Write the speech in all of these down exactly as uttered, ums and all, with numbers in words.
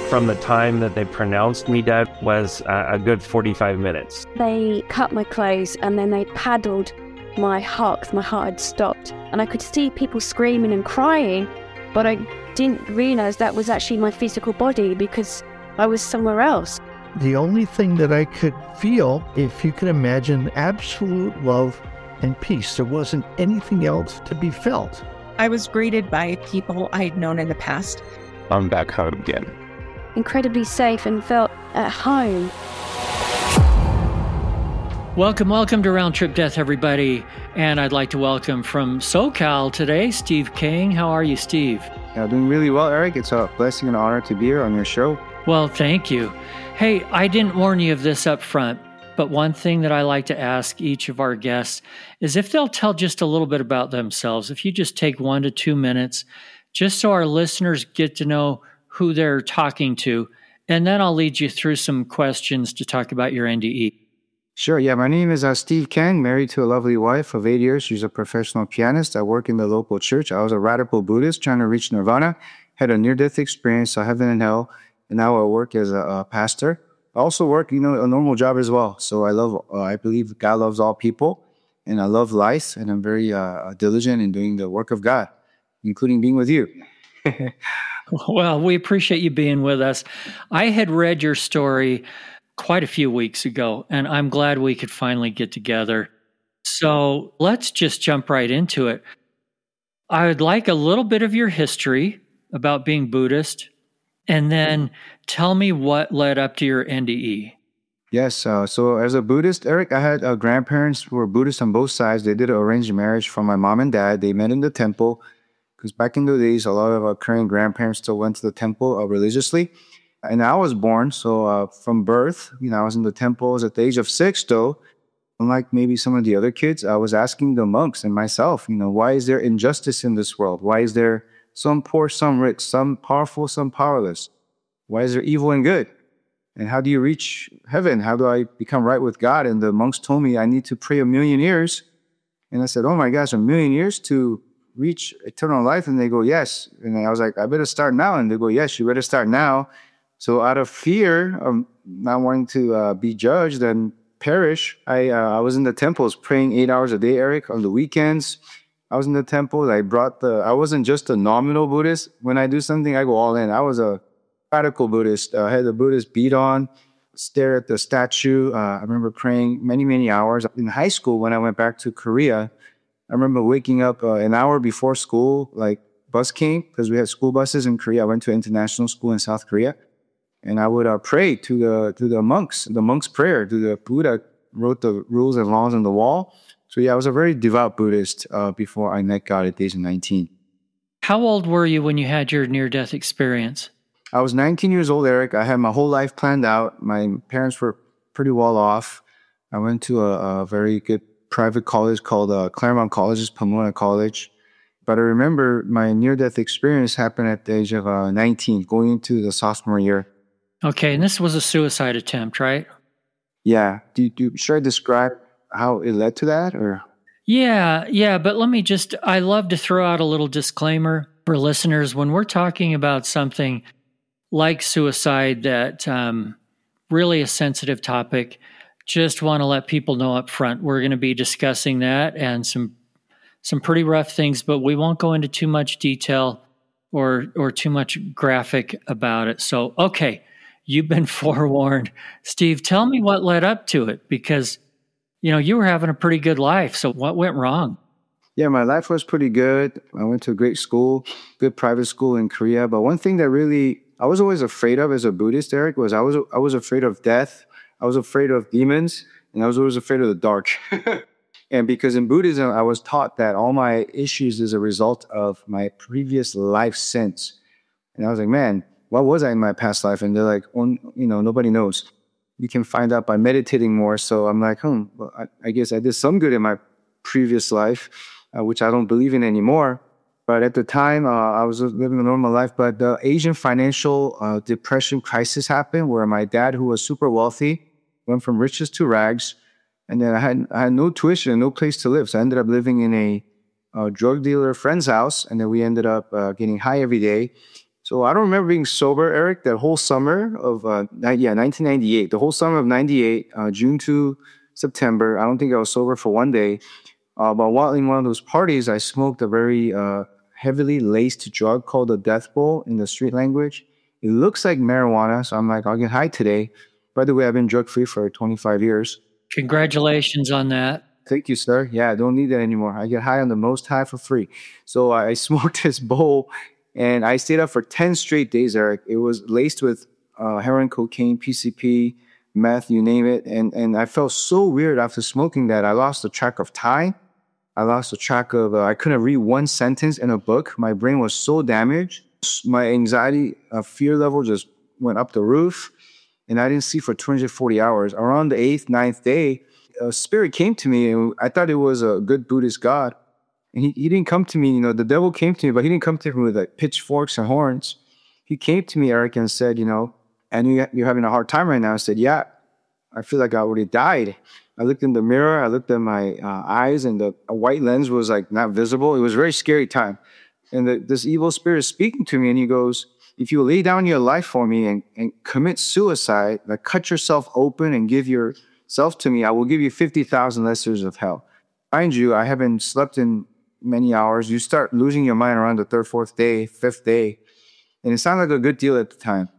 from the time that they pronounced me dead was uh, a good forty-five minutes. They cut my clothes and then they paddled my heart, 'cause my heart had stopped. And I could see people screaming and crying, but I didn't realize that was actually my physical body because I was somewhere else. The only thing that I could feel, if you can imagine, absolute love and peace. There wasn't anything else to be felt. I was greeted by people I had known in the past. I'm back home again. Incredibly safe and felt at home. Welcome, welcome to Round Trip Death, everybody. And I'd like to welcome from SoCal today, Steve King. How are you, Steve? Yeah, doing really well, Eric. It's a blessing and honor to be here on your show. Well, thank you. Hey, I didn't warn you of this up front, but one thing that I like to ask each of our guests is if they'll tell just a little bit about themselves. If you just take one to two minutes, just so our listeners get to know who they're talking to, and then I'll lead you through some questions to talk about your N D E. Sure. Yeah, my name is uh, Steve Kang, married to a lovely wife of eight years. She's a professional pianist. I work in the local church. I was a radical Buddhist trying to reach nirvana, had a near-death experience, so heaven and hell, and now I work as a, a pastor. I also work, you know, a normal job as well. So I love, uh, I believe God loves all people, and I love life, and I'm very uh, diligent in doing the work of God, including being with you. Well, we appreciate you being with us. I had read your story quite a few weeks ago, and I'm glad we could finally get together. So let's just jump right into it. I would like a little bit of your history about being Buddhist, and then tell me what led up to your N D E. Yes. Uh, so as a Buddhist, Eric, I had uh, grandparents who were Buddhist on both sides. They did an arranged marriage from my mom and dad. They met in the temple because back in the days, a lot of our current grandparents still went to the temple uh, religiously. And I was born, so uh, from birth, you know, I was in the temples at the age of six, though. Unlike maybe some of the other kids, I was asking the monks and myself, you know, why is there injustice in this world? Why is there some poor, some rich, some powerful, some powerless? Why is there evil and good? And how do you reach heaven? How do I become right with God? And the monks told me I need to pray a million years. And I said, oh my gosh, a million years to reach eternal life? And they go, yes. And I was like, I better start now. And they go, yes, you better start now. So out of fear of not wanting to uh, be judged and perish, I uh, I was in the temples praying eight hours a day, Eric, on the weekends. I was in the temple. I brought the, I wasn't just a nominal Buddhist. When I do something, I go all in. I was a radical Buddhist. Uh, I had the Buddhist beat on, stare at the statue. Uh, I remember praying many, many hours. In high school, when I went back to Korea, I remember waking up uh, an hour before school, like bus came, because we had school buses in Korea. I went to international school in South Korea. And I would uh, pray to the to the monks, the monks' prayer, to the Buddha wrote the rules and laws on the wall. So yeah, I was a very devout Buddhist uh, before I met God at the age of nineteen. How old were you when you had your near-death experience? I was nineteen years old, Eric. I had my whole life planned out. My parents were pretty well off. I went to a, a very good private college called uh, Claremont College's Pomona College. But I remember my near-death experience happened at the age of uh, nineteen, going into the sophomore year. Okay, and this was a suicide attempt, right? Yeah. Do, do, should I describe how it led to that? Or Yeah, yeah, but let me just, I love to throw out a little disclaimer for listeners. When we're talking about something like suicide that um, really a sensitive topic, just want to let people know up front, we're going to be discussing that and some some pretty rough things, but we won't go into too much detail or or too much graphic about it. So, okay. You've been forewarned. Steve, tell me what led up to it, because, you know, you were having a pretty good life. So what went wrong? Yeah, my life was pretty good. I went to a great school, good private school in Korea. But one thing that really I was always afraid of as a Buddhist, Eric, was I was I was afraid of death. I was afraid of demons, and I was always afraid of the dark. And because in Buddhism, I was taught that all my issues is a result of my previous life sins. And I was like, man, what was I in my past life? And they're like, oh, you know, nobody knows. You can find out by meditating more. So I'm like, hmm, well, I, I guess I did some good in my previous life, uh, which I don't believe in anymore. But at the time, uh, I was living a normal life. But the Asian financial uh, depression crisis happened, where my dad, who was super wealthy, went from riches to rags. And then I had I had no tuition, no place to live. So I ended up living in a, a drug dealer friend's house. And then we ended up uh, getting high every day. So I don't remember being sober, Eric, that whole summer of, uh, ni- yeah, nineteen ninety-eight. The whole summer of ninety-eight, uh, June to September. I don't think I was sober for one day. Uh, but while in one of those parties, I smoked a very uh, heavily laced drug called the Death Bowl in the street language. It looks like marijuana, so I'm like, I'll get high today. By the way, I've been drug-free for twenty-five years. Congratulations on that. Thank you, sir. Yeah, I don't need that anymore. I get high on the most high for free. So I smoked this bowl, and I stayed up for ten straight days, Eric. It was laced with uh, heroin, cocaine, P C P, meth, you name it. And, and I felt so weird after smoking that I lost the track of time. I lost the track of, uh, I couldn't read one sentence in a book. My brain was so damaged. My anxiety, uh, fear level just went up the roof. And I didn't sleep for two hundred forty hours. Around the eighth, ninth day, a spirit came to me, and I thought it was a good Buddhist God. And he, he didn't come to me, you know, the devil came to me, but he didn't come to me with like pitchforks and horns. He came to me, Eric, and said, you know, I knew you're having a hard time right now. I said, yeah, I feel like I already died. I looked in the mirror, I looked at my uh, eyes, and the a white lens was like not visible. It was a very scary time. And the, this evil spirit is speaking to me, and he goes, if you lay down your life for me and, and commit suicide, like cut yourself open and give yourself to me, I will give you fifty thousand lessons of hell. Mind you, I haven't slept in many hours. You start losing your mind around the third, fourth day, fifth day. And it sounded like a good deal at the time.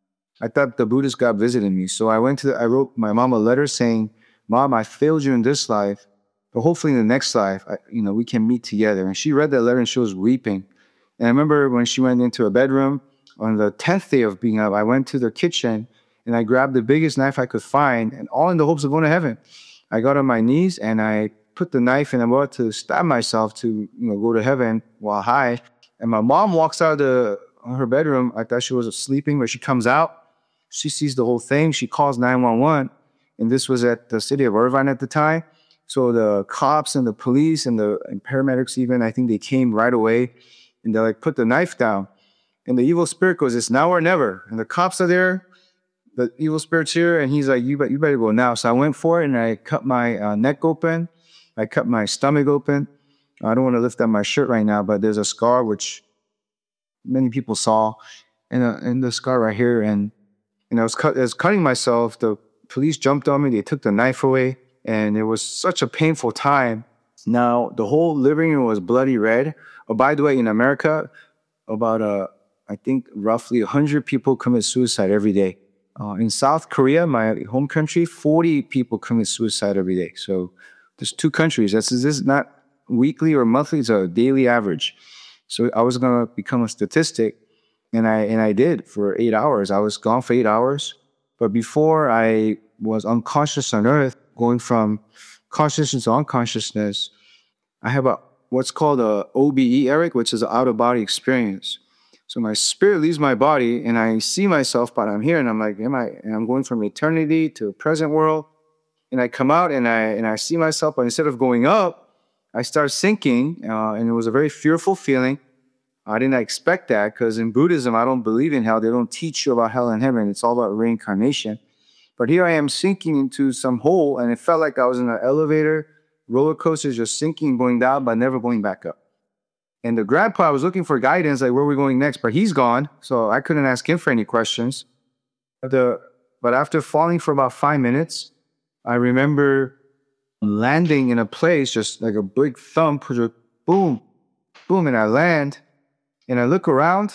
I thought the Buddhist God visited me. So I went to, the, I wrote my mom a letter saying, Mom, I failed you in this life, but hopefully in the next life, I, you know, we can meet together. And she read that letter and she was weeping. And I remember when she went into her bedroom, on the tenth day of being up, I went to the kitchen and I grabbed the biggest knife I could find, and all in the hopes of going to heaven. I got on my knees and I put the knife and I'm about to stab myself to, you know, go to heaven while high. And my mom walks out of the, her bedroom. I thought she was sleeping, but she comes out. She sees the whole thing. She calls nine one one. And this was at the city of Irvine at the time. So the cops and the police and the and paramedics even, I think they came right away. And they like put the knife down. And the evil spirit goes, it's now or never. And the cops are there. The evil spirit's here. And he's like, you, bet, you better go now. So I went for it and I cut my uh, neck open. I cut my stomach open. I don't want to lift up my shirt right now, but there's a scar which many people saw. And, uh, and the scar right here. And, and I was, cut, I was cutting myself. The police jumped on me. They took the knife away. And it was such a painful time. Now, the whole living room was bloody red. Oh, by the way, in America, about a I think roughly one hundred people commit suicide every day. Uh, in South Korea, my home country, forty people commit suicide every day. So there's two countries. This is, this is not weekly or monthly, it's a daily average. So I was going to become a statistic, and I and I did for eight hours. I was gone for eight hours. But before I was unconscious on earth, going from consciousness to unconsciousness, I have a what's called a O B E, Eric, which is an out-of-body experience. So my spirit leaves my body and I see myself, but I'm here and I'm like, am I, and I'm going from eternity to the present world. And I come out and I, and I see myself, but instead of going up, I start sinking. Uh, and it was a very fearful feeling. I didn't expect that because in Buddhism, I don't believe in hell. They don't teach you about hell and heaven. It's all about reincarnation. But here I am sinking into some hole, and it felt like I was in an elevator, roller coaster, just sinking, going down, but never going back up. And the grandpa, I was looking for guidance, like where are we going next? But he's gone, so I couldn't ask him for any questions. The, but after falling for about five minutes, I remember landing in a place, just like a big thump, just boom, boom, and I land, and I look around,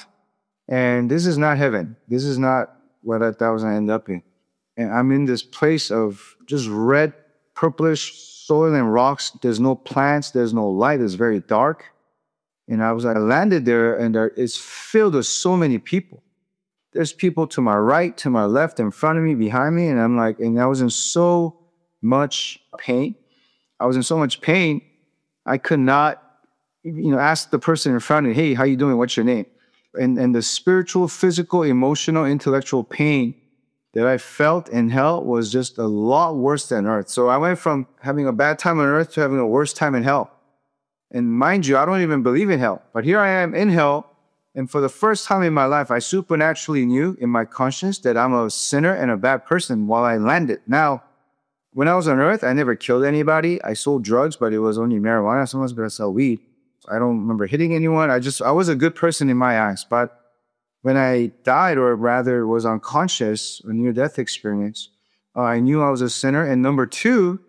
and this is not heaven. This is not what I thought I was going to end up in. And I'm in this place of just red, purplish soil and rocks. There's no plants. There's no light. It's very dark. And I was, I landed there, and there, it's filled with so many people. There's people to my right, to my left, in front of me, behind me. And I'm like, and I was in so much pain. I was in so much pain, I could not, you know, ask the person in front of me, hey, how you doing? What's your name? And, and the spiritual, physical, emotional, intellectual pain that I felt in hell was just a lot worse than earth. So I went from having a bad time on earth to having a worse time in hell. And mind you, I don't even believe in hell. But here I am in hell. And for the first time in my life, I supernaturally knew in my conscience that I'm a sinner and a bad person while I landed. Now, when I was on earth, I never killed anybody. I sold drugs, but it was only marijuana. Someone's going to sell weed. I don't remember hitting anyone. I just, I was a good person in my eyes. But when I died, or rather was unconscious, a near-death experience, uh, I knew I was a sinner. And number two,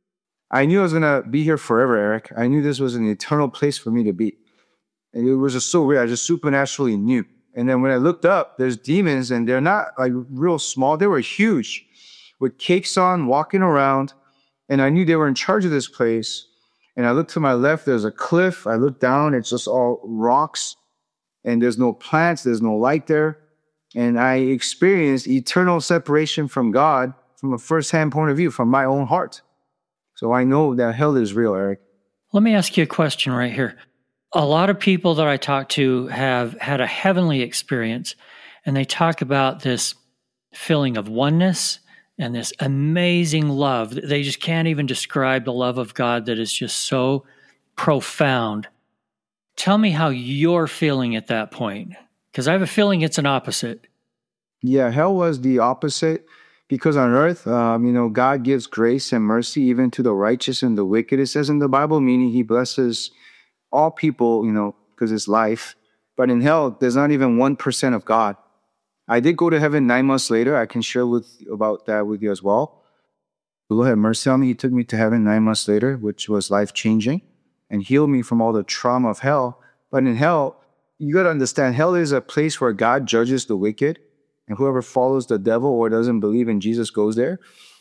I knew I was going to be here forever, Eric. I knew this was an eternal place for me to be. And it was just so weird. I just supernaturally knew. And then when I looked up, there's demons, and they're not like real small. They were huge with capes on, walking around. And I knew they were in charge of this place. And I looked to my left, there's a cliff. I looked down, it's just all rocks. And there's no plants, there's no light there. And I experienced eternal separation from God from a first-hand point of view, from my own heart. So I know that hell is real, Eric. Let me ask you a question right here. A lot of people that I talk to have had a heavenly experience, and they talk about this feeling of oneness and this amazing love. They just can't even describe the love of God that is just so profound. Tell me how you're feeling at that point, because I have a feeling it's an opposite. Yeah, hell was the opposite, because on earth, um, you know, God gives grace and mercy even to the righteous and the wicked. It says in the Bible, meaning he blesses all people, you know, because it's life. But in hell, there's not even one percent of God. I did go to heaven nine months later. I can share with about that with you as well. The Lord had mercy on me. He took me to heaven nine months later, which was life-changing, and healed me from all the trauma of hell. But in hell, you got to understand, hell is a place where God judges the wicked, and whoever follows the devil or doesn't believe in Jesus goes there.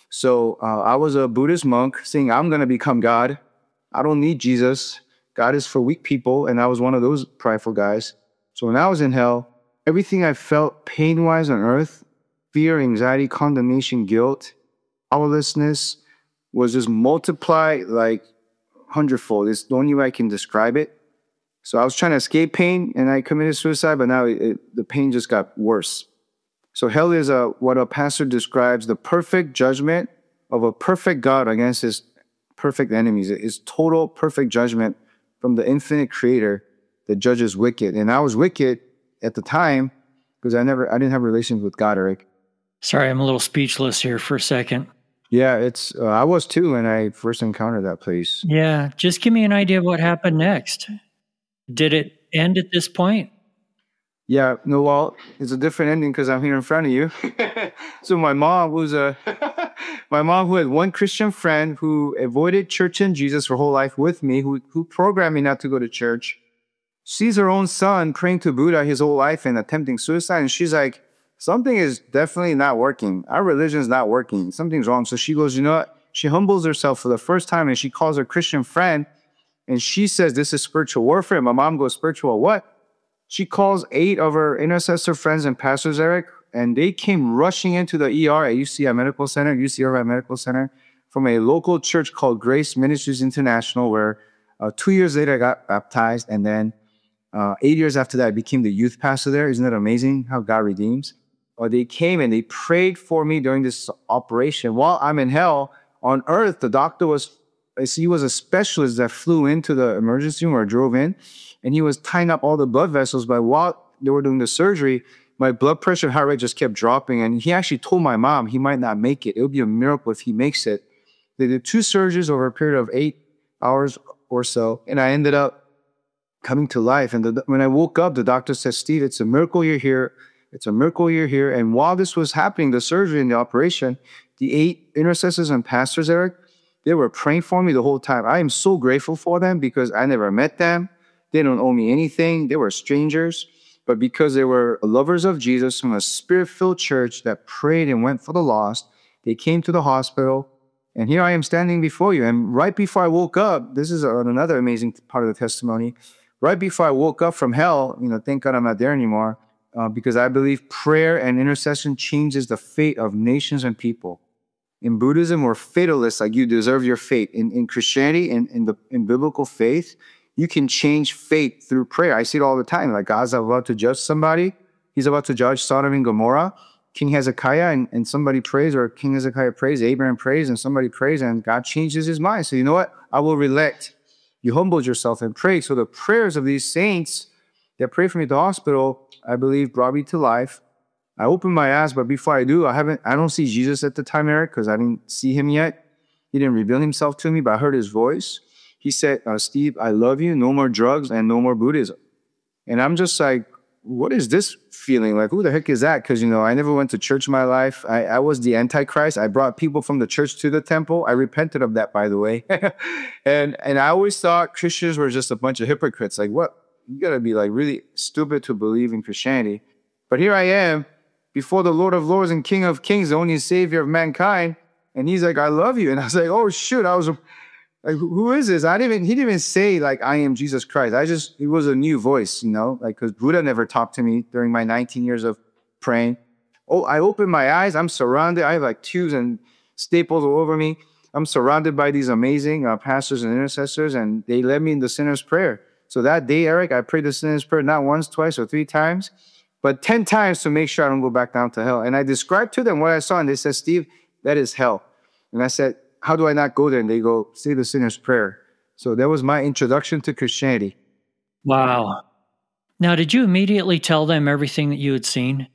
So uh, I was a Buddhist monk saying, I'm going to become God. I don't need Jesus. God is for weak people, and I was one of those prideful guys. So when I was in hell, everything I felt pain-wise on earth, fear, anxiety, condemnation, guilt, powerlessness, was just multiplied like hundredfold. It's the only way I can describe it. So I was trying to escape pain, and I committed suicide, but now it, it, the pain just got worse. So hell is a, what a pastor describes, the perfect judgment of a perfect God against his perfect enemies. It's total perfect judgment from the infinite creator that judges wicked. And I was wicked at the time because I never, I didn't have relations with God, Eric. Sorry, I'm a little speechless here for a second. Yeah, it's, uh, I was too when I first encountered that place. Yeah, just give me an idea of what happened next. Did it end at this point? Yeah, no, well, it's a different ending because I'm here in front of you. So my mom was a, my mom who had one Christian friend who avoided church and Jesus her whole life with me, who, who programmed me not to go to church, sees her own son praying to Buddha his whole life and attempting suicide. And she's like, something is definitely not working. Our religion is not working. Something's wrong. So she goes, you know what? She humbles herself for the first time and she calls her Christian friend and she says, this is spiritual warfare. My mom goes, spiritual what? She calls eight of her intercessor friends and pastors, Eric, and they came rushing into the E R at U C I Medical Center, U C Irvine Medical Center, from a local church called Grace Ministries International, where uh, two years later I got baptized, and then uh, eight years after that I became the youth pastor there. Isn't that amazing how God redeems? Or they came and they prayed for me during this operation. While I'm in hell, on earth, the doctor was, he was a specialist that flew into the emergency room or drove in, and he was tying up all the blood vessels. But while they were doing the surgery, my blood pressure and heart rate just kept dropping. And he actually told my mom he might not make it. It would be a miracle if he makes it. They did two surgeries over a period of eight hours or so. And I ended up coming to life. And the, when I woke up, the doctor said, Steve, it's a miracle you're here. It's a miracle you're here. And while this was happening, the surgery and the operation, the eight intercessors and pastors, Eric, they were praying for me the whole time. I am so grateful for them because I never met them. They don't owe me anything. They were strangers. But because they were lovers of Jesus from a spirit-filled church that prayed and went for the lost, they came to the hospital. And here I am standing before you. And right before I woke up, this is another amazing part of the testimony. Right before I woke up from hell, you know, thank God I'm not there anymore, uh, because I believe prayer and intercession changes the fate of nations and people. In Buddhism, we're fatalists, like you deserve your fate. In, in Christianity, in, in, the, in biblical faith, you can change fate through prayer. I see it all the time. Like God's about to judge somebody. He's about to judge Sodom and Gomorrah. King Hezekiah and, and somebody prays, or King Hezekiah prays, Abraham prays, and somebody prays, and God changes his mind. So you know what? I will relent. You humbled yourself and prayed. So the prayers of these saints that prayed for me at the hospital, I believe, brought me to life. I opened my eyes, but before I do, I haven't. I don't see Jesus at the time, Eric, because I didn't see him yet. He didn't reveal himself to me, but I heard his voice. He said, uh, Steve, I love you. No more drugs and no more Buddhism. And I'm just like, what is this feeling? Like, who the heck is that? Because, you know, I never went to church in my life. I, I was the Antichrist. I brought people from the church to the temple. I repented of that, by the way. and and I always thought Christians were just a bunch of hypocrites. Like, what? You got to be like really stupid to believe in Christianity. But here I am before the Lord of Lords and King of Kings, the only Savior of mankind. And he's like, I love you. And I was like, oh, shoot. I was like, who is this? I didn't even, he didn't even say like, I am Jesus Christ. I just, it was a new voice, you know, like, because Buddha never talked to me during my nineteen years of praying. Oh, I opened my eyes. I'm surrounded. I have like tubes and staples all over me. I'm surrounded by these amazing uh, pastors and intercessors, and they led me in the sinner's prayer. So that day, Eric, I prayed the sinner's prayer not once, twice, or three times, but ten times to make sure I don't go back down to hell. And I described to them what I saw, and they said, Steve, that is hell. And I said, how do I not go there? And they go, say the sinner's prayer. So that was my introduction to Christianity. Wow. Now, did you immediately tell them everything that you had seen?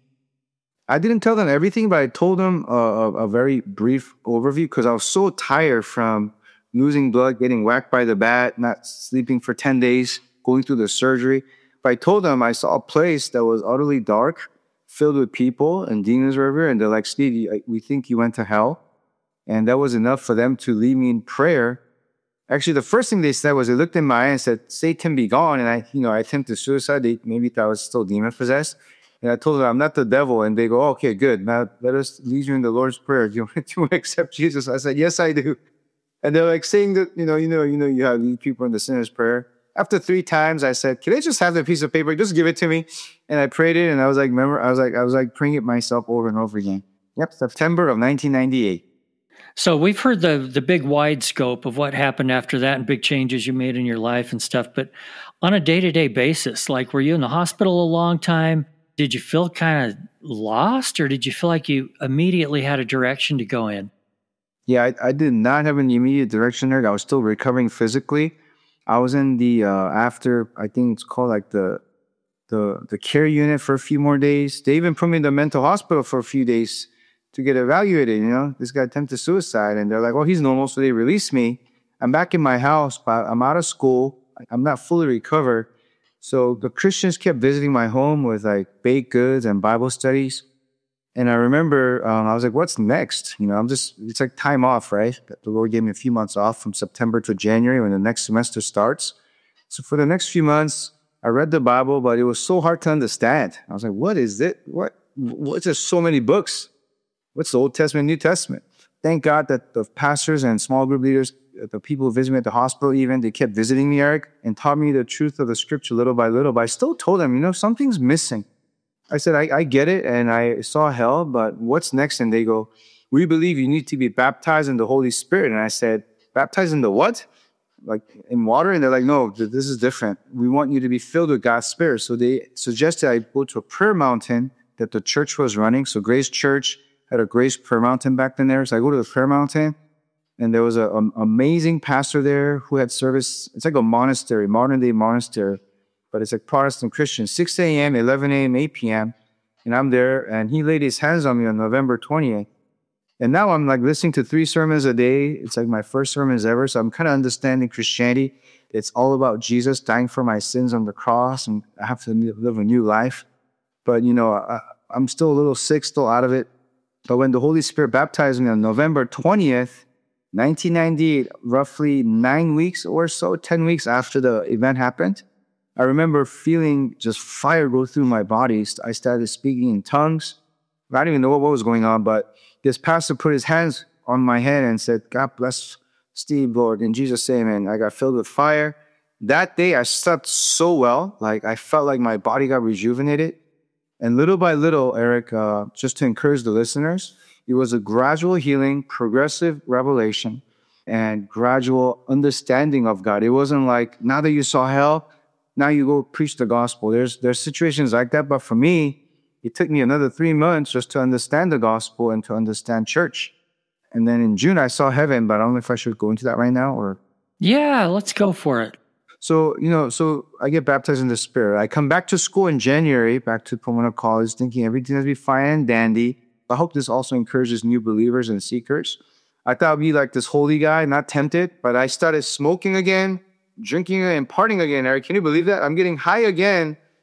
I didn't tell them everything, but I told them a, a, a very brief overview because I was so tired from losing blood, getting whacked by the bat, not sleeping for ten days, going through the surgery. But I told them I saw a place that was utterly dark, filled with people, and demons were everywhere. And they're like, Steve, we think you went to hell. And that was enough for them to lead me in prayer. Actually, the first thing they said was they looked in my eye and said, Satan be gone. And I, you know, I attempted suicide. They maybe thought I was still demon possessed. And I told them, I'm not the devil. And they go, oh, okay, good. Now let us lead you in the Lord's Prayer. Do you, do you want to accept Jesus? I said, yes, I do. And they're like saying that, you know, you know, you know, you have lead people in the sinner's prayer. After three times, I said, can I just have the piece of paper? Just give it to me. And I prayed it. And I was like, remember, I was like, I was like praying it myself over and over again. Yep, September of nineteen ninety-eight. So we've heard the the big wide scope of what happened after that and big changes you made in your life and stuff. But on a day-to-day basis, like, were you in the hospital a long time? Did you feel kind of lost, or did you feel like you immediately had a direction to go in? Yeah, I, I did not have an immediate direction there. I was still recovering physically. I was in the, uh, after, I think it's called like the, the, the care unit for a few more days. They even put me in the mental hospital for a few days to get evaluated. You know, this guy attempted suicide, and they're like, oh, he's normal. So they released me. I'm back in my house, but I'm out of school. I'm not fully recovered. So the Christians kept visiting my home with like baked goods and Bible studies. And I remember um, I was like, what's next? You know, I'm just, it's like time off, right? The Lord gave me a few months off from September to January when the next semester starts. So for the next few months, I read the Bible, but it was so hard to understand. I was like, what is it? What? What's there so many books? What's the Old Testament, New Testament? Thank God that the pastors and small group leaders, the people who visited me at the hospital even, they kept visiting me, Eric, and taught me the truth of the scripture little by little. But I still told them, you know, something's missing. I said, I, I get it, and I saw hell, but what's next? And they go, we believe you need to be baptized in the Holy Spirit. And I said, baptized in the what? Like in water? And they're like, no, this is different. We want you to be filled with God's Spirit. So they suggested I go to a prayer mountain that the church was running. So Grace Church had a Grace Prayer Mountain back then there. So I go to the prayer mountain, and there was an amazing pastor there who had service. It's like a monastery, modern day monastery, but it's like Protestant Christian, six a.m., eleven a.m., eight p.m. And I'm there, and he laid his hands on me on November twentieth. And now I'm like listening to three sermons a day. It's like my first sermons ever. So I'm kind of understanding Christianity. It's all about Jesus dying for my sins on the cross, and I have to live a new life. But, you know, I, I'm still a little sick, still out of it. But when the Holy Spirit baptized me on November twentieth, nineteen ninety-eight, roughly nine weeks or so, ten weeks after the event happened, I remember feeling just fire go through my body. I started speaking in tongues. I didn't even know what was going on, but this pastor put his hands on my head and said, God bless Steve, Lord. In Jesus' name, and I got filled with fire. That day, I slept so well. Like, I felt like my body got rejuvenated. And little by little, Eric, uh, just to encourage the listeners, it was a gradual healing, progressive revelation, and gradual understanding of God. It wasn't like, now that you saw hell, now you go preach the gospel. There's there's situations like that. But for me, it took me another three months just to understand the gospel and to understand church. And then in June, I saw heaven, but I don't know if I should go into that right now or... Yeah, let's go for it. So, you know, so I get baptized in the Spirit. I come back to school in January, back to Pomona College, thinking everything has to be fine and dandy. I hope this also encourages new believers and seekers. I thought I'd be like this holy guy, not tempted, but I started smoking again, drinking and partying again, Eric. Can you believe that? I'm getting high again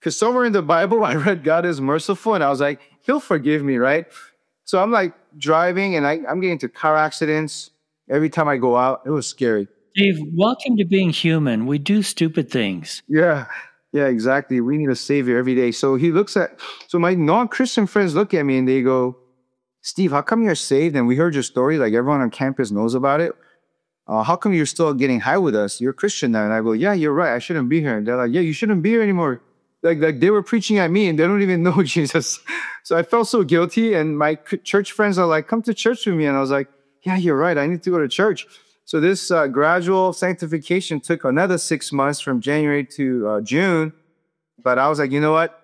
Because somewhere in the Bible, I read God is merciful, and I was like, he'll forgive me, right? So I'm like driving, and I, I'm getting into car accidents every time I go out. It was scary. Steve, welcome to being human. We do stupid things. Yeah, yeah, exactly. We need a savior every day. So he looks at, so my non-Christian friends look at me and they go, Steve, how come you're saved? And we heard your story, like everyone on campus knows about it. Uh, how come you're still getting high with us? You're a Christian now. And I go, yeah, you're right. I shouldn't be here. And they're like, yeah, you shouldn't be here anymore. Like, like they were preaching at me and they don't even know Jesus. So I felt so guilty. And my church friends are like, come to church with me. And I was like, yeah, you're right. I need to go to church. So this uh, gradual sanctification took another six months from January to uh, June. But I was like, you know what?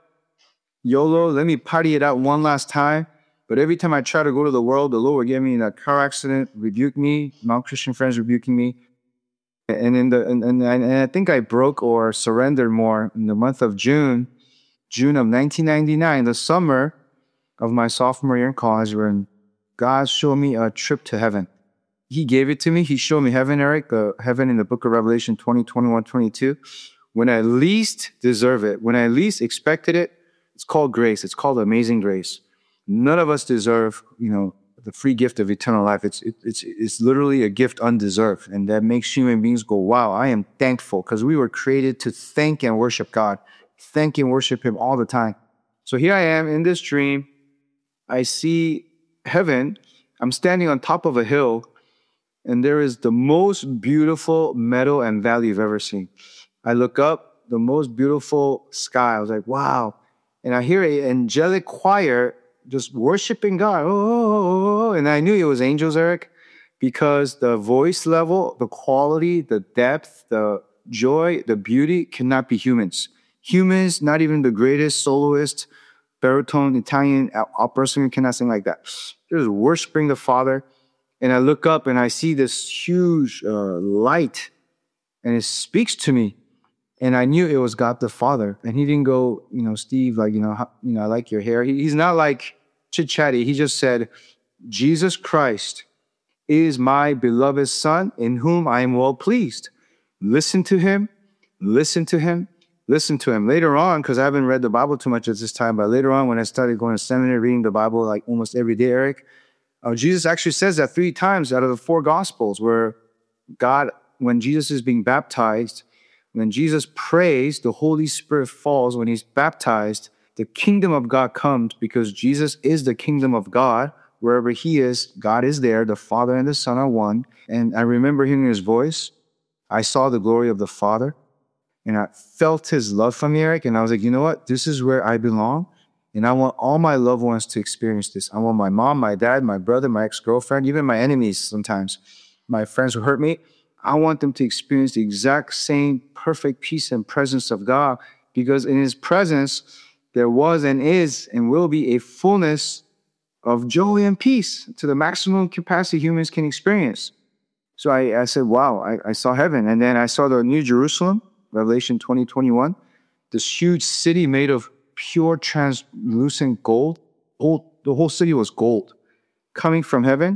YOLO, let me party it out one last time. But every time I try to go to the world, the Lord would get me in a car accident, rebuke me, non-Christian friends rebuking me. And in the and, and, and I think I broke or surrendered more in the month of June, June of nineteen ninety-nine, the summer of my sophomore year in college, when God showed me a trip to heaven. He gave it to me. He showed me heaven, Eric, uh, heaven in the book of Revelation twenty, twenty-one, twenty-two. When I least deserve it, when I least expected it, it's called grace. It's called amazing grace. None of us deserve, you know, the free gift of eternal life. It's it, it's it's literally a gift undeserved, and that makes human beings go, "Wow, I am thankful," because we were created to thank and worship God, thank and worship Him all the time. So here I am in this dream. I see heaven. I'm standing on top of a hill, and there is the most beautiful meadow and valley you've ever seen. I look up, the most beautiful sky. I was like, "Wow!" And I hear an angelic choir just worshiping God. Oh, oh, oh, oh, and I knew it was angels, Eric, because the voice level, the quality, the depth, the joy, the beauty cannot be humans. Humans, not even the greatest soloist, baritone, Italian opera singer cannot sing like that. They're worshiping the Father. And I look up and I see this huge uh, light, and it speaks to me. And I knew it was God the Father. And he didn't go, you know, Steve, like, you know, how, you know, I like your hair. He, he's not like chit-chatty. He just said, Jesus Christ is my beloved Son in whom I am well pleased. Listen to him, listen to him, listen to him. Later on, because I haven't read the Bible too much at this time, but later on when I started going to seminary, reading the Bible like almost every day, Eric, uh, Jesus actually says that three times out of the four Gospels, where God, when Jesus is being baptized, when Jesus prays, the Holy Spirit falls. When he's baptized, the kingdom of God comes, because Jesus is the kingdom of God. Wherever he is, God is there. The Father and the Son are one. And I remember hearing his voice. I saw the glory of the Father, and I felt his love for me, Eric. And I was like, you know what? This is where I belong. And I want all my loved ones to experience this. I want my mom, my dad, my brother, my ex-girlfriend, even my enemies sometimes, my friends who hurt me. I want them to experience the exact same perfect peace and presence of God, because in his presence, there was and is and will be a fullness of joy and peace to the maximum capacity humans can experience. So I, I said, wow, I, I saw heaven. And then I saw the New Jerusalem, Revelation twenty, twenty-one, this huge city made of pure translucent gold. Whole, the whole city was gold coming from heaven,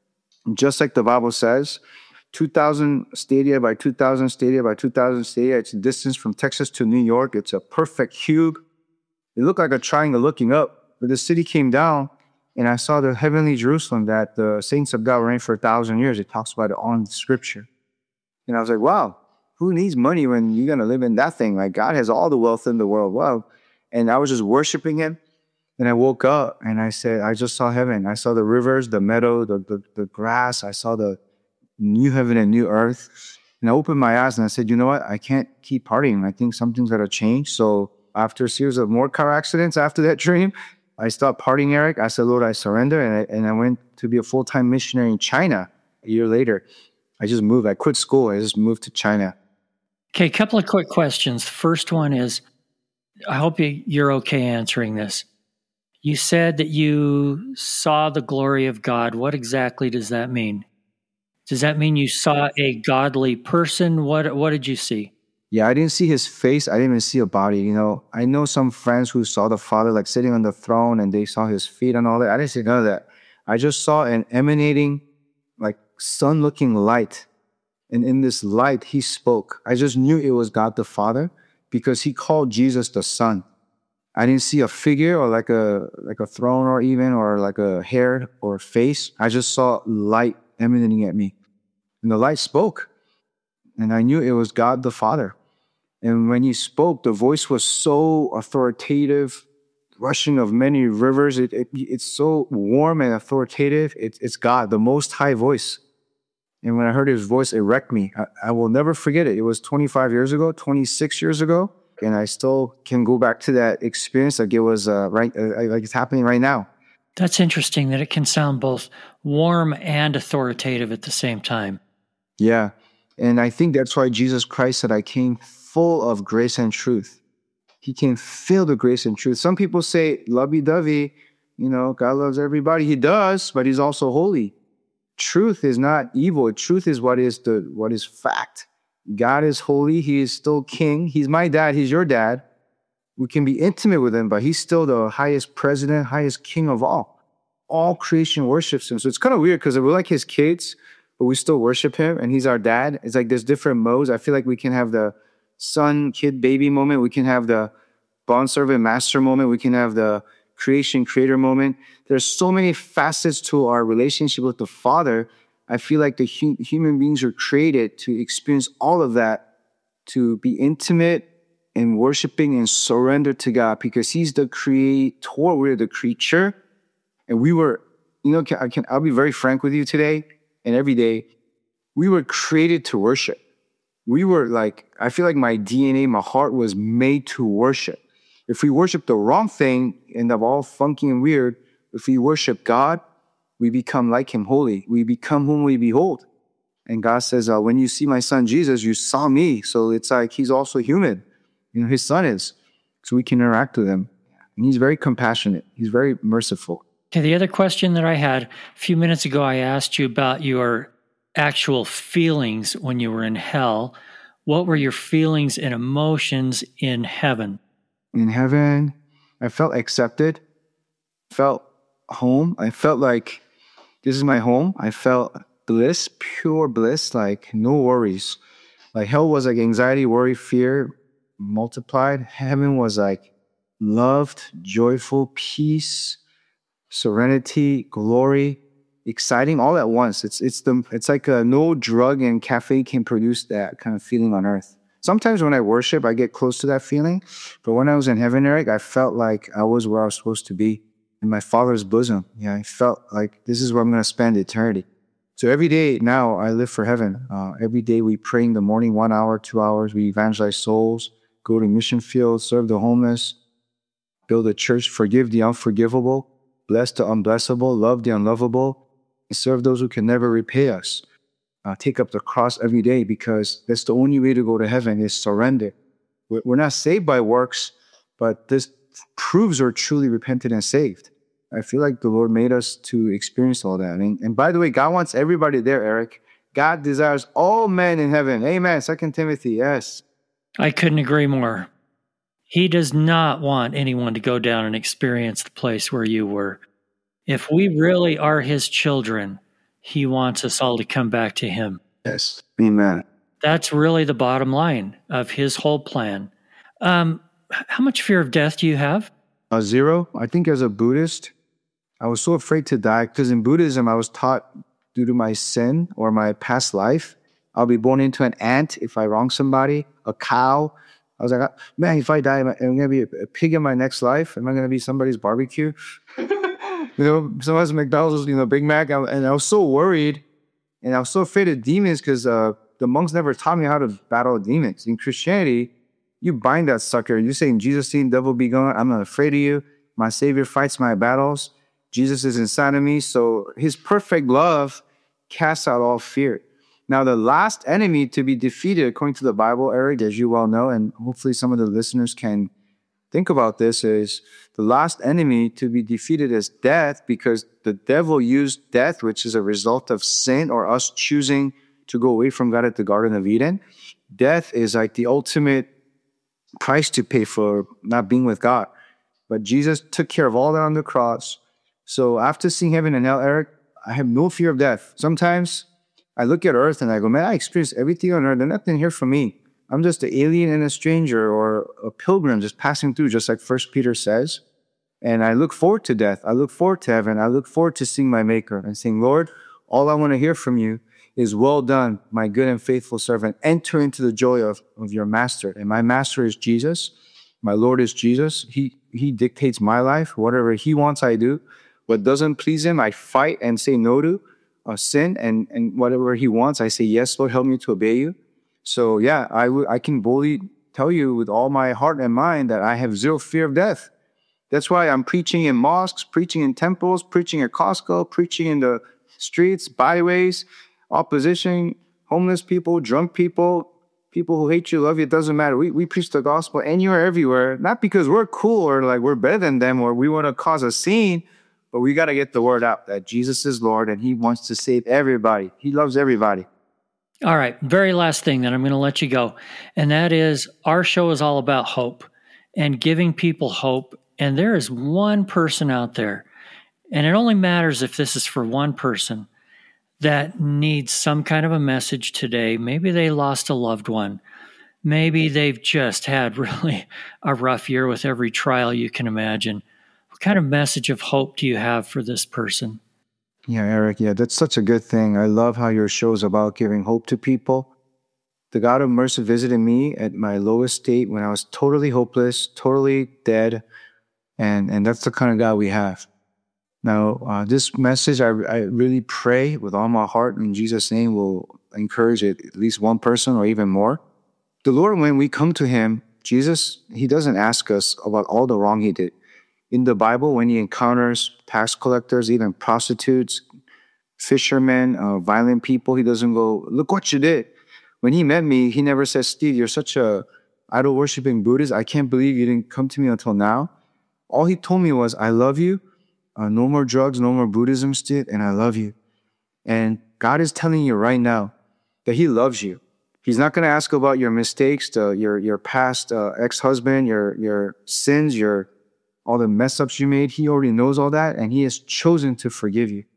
just like the Bible says. two thousand stadia by two thousand stadia by two thousand stadia. It's a distance from Texas to New York. It's a perfect cube. It looked like a triangle looking up, but the city came down, and I saw the heavenly Jerusalem that the saints of God were in for a thousand years. It talks about it on Scripture. And I was like, wow, who needs money when you're going to live in that thing? Like, God has all the wealth in the world. Wow. And I was just worshiping him. And I woke up, and I said, I just saw heaven. I saw the rivers, the meadow, the, the, the grass. I saw the new heaven and new earth. And I opened my eyes and I said, you know what? I can't keep partying. I think something's got to change. So after a series of more car accidents after that dream, I stopped partying, Eric. I said, Lord, I surrender. And I, and I went to be a full-time missionary in China a year later. I just moved. I quit school. I just moved to China. Okay, a couple of quick questions. The first one is, I hope you, you're okay answering this. You said that you saw the glory of God. What exactly does that mean? Does that mean you saw a godly person? What What did you see? Yeah, I didn't see his face. I didn't even see a body. You know, I know some friends who saw the Father like sitting on the throne, and they saw his feet and all that. I didn't see none of that. I just saw an emanating, like sun-looking light. And in this light, he spoke. I just knew it was God the Father, because he called Jesus the Son. I didn't see a figure or like a like a throne or even or like a hair or face. I just saw light emanating at me. And the light spoke. And I knew it was God the Father. And when he spoke, the voice was so authoritative, rushing of many rivers. It, it It's so warm and authoritative. It, it's God, the Most High voice. And when I heard his voice, it wrecked me. I, I will never forget it. It was twenty-five years ago, twenty-six years ago. And I still can go back to that experience like it was uh, right, uh, like it's happening right now. That's interesting that it can sound both warm and authoritative at the same time. Yeah. And I think that's why Jesus Christ said, I came full of grace and truth. He came filled with grace and truth. Some people say, lovey-dovey, you know, God loves everybody. He does, but he's also holy. Truth is not evil. Truth is what is the what is fact. God is holy. He is still king. He's my dad. He's your dad. We can be intimate with him, but he's still the highest president, highest king of all. All creation worships him. So it's kind of weird because we're like his kids, but we still worship him, and he's our dad. It's like there's different modes. I feel like we can have the son, kid, baby moment. We can have the bond servant, master moment. We can have the creation, creator moment. There's so many facets to our relationship with the Father. I feel like the hu- human beings are created to experience all of that, to be intimate and worshiping and surrender to God because he's the creator, we're the creature. And we were, you know, I can, I'll be very frank with you today and every day. We were created to worship. We were like, I feel like my D N A, my heart was made to worship. If we worship the wrong thing, end up all funky and weird. If we worship God, we become like him, holy. We become whom we behold. And God says, uh, when you see my son Jesus, you saw me. So it's like he's also human. You know, his son is. So we can interact with him. And he's very compassionate. He's very merciful. Okay, the other question that I had, a few minutes ago, I asked you about your actual feelings when you were in hell. What were your feelings and emotions in heaven? In heaven, I felt accepted, felt home. I felt like this is my home. I felt bliss, pure bliss, like no worries. Like hell was like anxiety, worry, fear multiplied. Heaven was like loved, joyful, peace, serenity, glory, exciting, all at once. It's it's the it's like a, no drug and caffeine can produce that kind of feeling on earth. Sometimes when I worship, I get close to that feeling. But when I was in heaven, Eric, I felt like I was where I was supposed to be. In my Father's bosom. Yeah, I felt like this is where I'm going to spend eternity. So every day now I live for heaven. Uh, every day we pray in the morning, one hour, two hours. We evangelize souls, go to mission fields, serve the homeless, build a church, forgive the unforgivable, bless the unblessable, love the unlovable, and serve those who can never repay us. Uh, take up the cross every day because that's the only way to go to heaven is surrender. We're not saved by works, but this proves we're truly repentant and saved. I feel like the Lord made us to experience all that. And, and by the way, God wants everybody there, Eric. God desires all men in heaven. Amen. Second Timothy, yes. I couldn't agree more. He does not want anyone to go down and experience the place where you were. If we really are his children, he wants us all to come back to him. Yes. Amen. That's really the bottom line of his whole plan. Um, how much fear of death do you have? Uh, zero. I think as a Buddhist, I was so afraid to die because in Buddhism, I was taught due to my sin or my past life, I'll be born into an ant if I wrong somebody, a cow. I was like, man, if I die, am I going to be a pig in my next life? Am I going to be somebody's barbecue? You know, sometimes McDonald's, you know, Big Mac. And I was so worried and I was so afraid of demons because uh, the monks never taught me how to battle demons. In Christianity, you bind that sucker. You're saying, Jesus, seen devil be gone. I'm not afraid of you. My Savior fights my battles. Jesus is inside of me. So his perfect love casts out all fear. Now, the last enemy to be defeated, according to the Bible, Eric, as you well know, and hopefully some of the listeners can think about this, is the last enemy to be defeated is death, because the devil used death, which is a result of sin or us choosing to go away from God at the Garden of Eden. Death is like the ultimate price to pay for not being with God. But Jesus took care of all that on the cross. So after seeing heaven and hell, Eric, I have no fear of death. Sometimes I look at earth and I go, man, I experienced everything on earth. There's nothing here for me. I'm just an alien and a stranger or a pilgrim just passing through, just like First Peter says. And I look forward to death. I look forward to heaven. I look forward to seeing my Maker and saying, Lord, all I want to hear from you is, well done, my good and faithful servant. Enter into the joy of, of your master. And my master is Jesus. My Lord is Jesus. He, he dictates my life. Whatever he wants, I do. What doesn't please him, I fight and say no to. Uh, sin, and, and whatever he wants, I say, yes, Lord, help me to obey you. So yeah, I, w- I can boldly tell you with all my heart and mind that I have zero fear of death. That's why I'm preaching in mosques, preaching in temples, preaching at Costco, preaching in the streets, byways, opposition, homeless people, drunk people, people who hate you, love you, it doesn't matter. We, we preach the gospel anywhere, everywhere, not because we're cool or like we're better than them or we want to cause a scene, but we got to get the word out that Jesus is Lord and he wants to save everybody. He loves everybody. All right. Very last thing that I'm going to let you go. And that is, our show is all about hope and giving people hope. And there is one person out there, and it only matters if this is for one person, that needs some kind of a message today. Maybe they lost a loved one. Maybe they've just had really a rough year with every trial you can imagine. What kind of message of hope do you have for this person? Yeah, Eric, yeah, that's such a good thing. I love how your show is about giving hope to people. The God of mercy visited me at my lowest state when I was totally hopeless, totally dead, and, and that's the kind of God we have. Now, uh, this message, I, I really pray with all my heart in Jesus' name will encourage at least one person or even more. The Lord, when we come to him, Jesus, he doesn't ask us about all the wrong he did. In the Bible, when he encounters tax collectors, even prostitutes, fishermen, uh, violent people, he doesn't go, look what you did. When he met me, he never said, Steve, you're such a idol-worshiping Buddhist. I can't believe you didn't come to me until now. All he told me was, I love you. Uh, no more drugs, no more Buddhism, Steve, and I love you. And God is telling you right now that he loves you. He's not going to ask about your mistakes, the, your your past uh, ex-husband, your your sins, your all the mess ups you made. He already knows all that, and he has chosen to forgive you.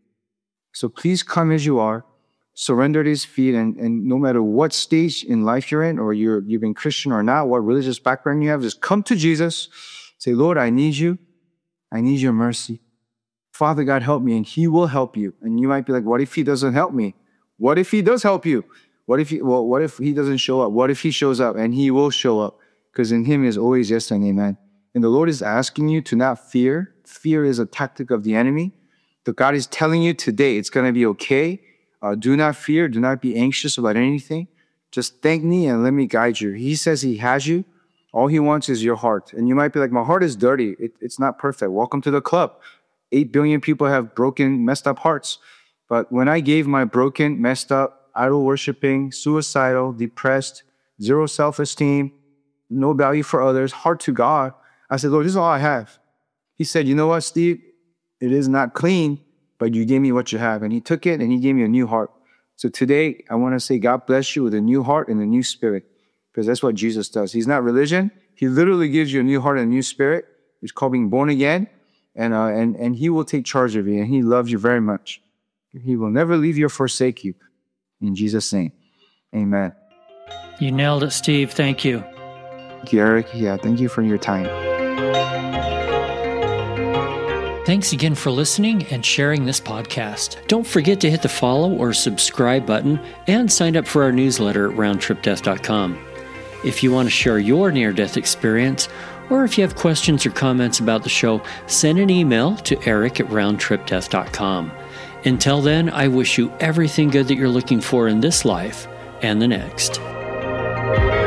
So please come as you are, surrender at his feet, and, and no matter what stage in life you're in, or you're, you've been Christian or not, what religious background you have, just come to Jesus. Say, Lord, I need you. I need your mercy. Father God, help me, and he will help you. And you might be like, what if he doesn't help me? What if he does help you? What if he, well, what if he doesn't show up? What if he shows up? And he will show up, because in him is always yes and amen. And the Lord is asking you to not fear. Fear is a tactic of the enemy. But God is telling you today, it's going to be okay. Uh, do not fear. Do not be anxious about anything. Just thank me and let me guide you. He says he has you. All he wants is your heart. And you might be like, my heart is dirty. It, it's not perfect. Welcome to the club. Eight billion people have broken, messed up hearts. But when I gave my broken, messed up, idol-worshiping, suicidal, depressed, zero self-esteem, no value for others, heart to God, I said, Lord, this is all I have. He said, you know what, Steve? It is not clean, but you gave me what you have. And he took it and he gave me a new heart. So today, I want to say God bless you with a new heart and a new spirit, because that's what Jesus does. He's not religion. He literally gives you a new heart and a new spirit. It's called being born again. And, uh, and, and he will take charge of you, and he loves you very much. He will never leave you or forsake you. In Jesus' name, amen. You nailed it, Steve. Thank you. Thank you, Eric. Yeah, thank you for your time. Thanks again for listening and sharing this podcast. Don't forget to hit the follow or subscribe button and sign up for our newsletter at round trip death dot com. If you want to share your near-death experience, or if you have questions or comments about the show, send an email to eric at round trip death dot com. Until then, I wish you everything good that you're looking for in this life and the next.